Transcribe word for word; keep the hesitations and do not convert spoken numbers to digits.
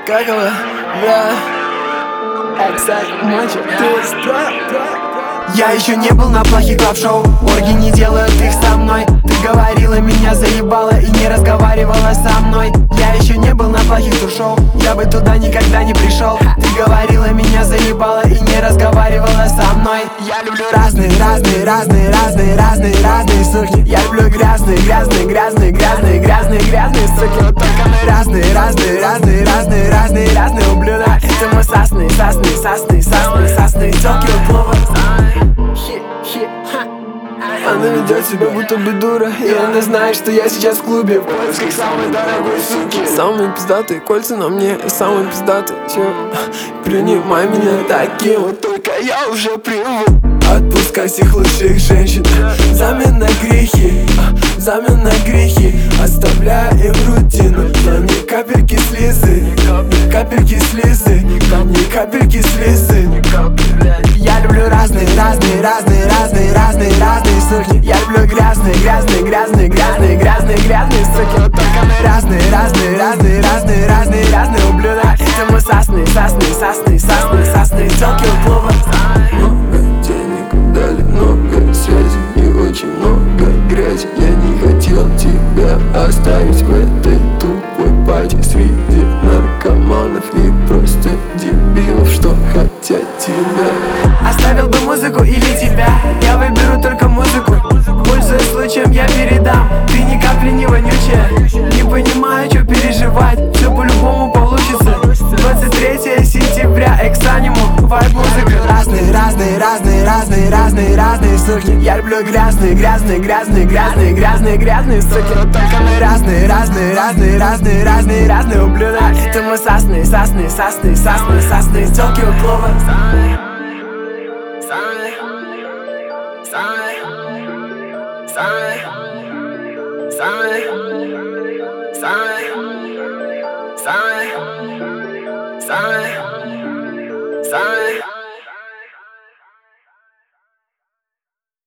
Как его? Да. Эксай, мальчик, ты строил? Я еще не был на плохих клаб-шоу, орги не делают их со мной. Ты говорила, меня заебала и не разговаривала со мной. Я еще не был на плохих тур-шоу, я бы туда никогда не пришел. Ты говорила, меня заебала и не разговаривала со мной. Я люблю разные, разные, разные, разные, разные, разные суки. Я люблю грязные, грязные, грязные, грязные, грязные, грязные суки. Вот только мы разные, разные, разные, разные, разные, разные ублюдок. Это мы сасные, сасные, сасные, сасные, сасные тёлки у клуба. Она ведет себя будто бы дура, и она знает, что я сейчас в клубе в поисках самой дорогой суки. Самые пиздатые кольца на мне, самые пиздатые, чё? Принимай меня таким, вот только я уже привык. Отпускай всех лучших женщин взамен на грехи, взамен на грехи. Оставляя им рутину, но ни капельки слезы, ни капельки слезы, ни капельки слезы. Я люблю разные, разные, разные, разные, разные, разные суки. Я люблю грязные, грязные, грязные, грязные, грязные, грязные суки. Вот только мы разные, разные, разные, разные, разные, разные ублюдок. Это мы сасные, сасные, сасные, сасные, сасные тёлки у клуба. Много денег дали, много связи и очень много грязи. Я не хотел тебя оставить в этой тупой пати среди наркоманов и просто дебилов, что хотят тебя. Оставил бы музыку или тебя, я выберу только музыку. Пользуясь случаем, я передам. Ты ни капли не вонючая, не понимаю, что переживать. Все по-любому получится. Двадцать третьего сентября, Эксаниму, вайб музыка. Разные, разные, разные, разные, разные, разные суки. Я люблю грязные, грязные, грязные, грязные, грязные, грязные суки. Вот только мы разные, разные, разные, разные, разные, разные ублюдок. Это мы сасные, сасные, сасные, сасные, сасные тёлки у клуба. Сами, сами, сами, сами, сами, сами, сами, сами.